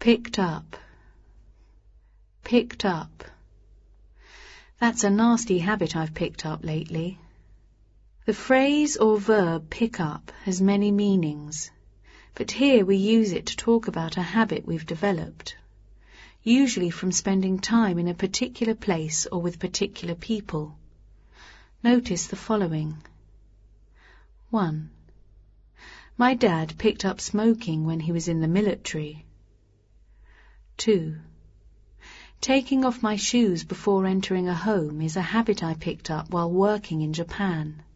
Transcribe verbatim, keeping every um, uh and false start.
Picked up. Picked up. That's a nasty habit I've picked up lately. The phrase or verb pick up has many meanings, but here we use it to talk about a habit we've developed, usually from spending time in a particular place or with particular people. Notice the following. one. My dad picked up smoking when he was in the military. two. Taking off my shoes before entering a home is a habit I picked up while working in Japan.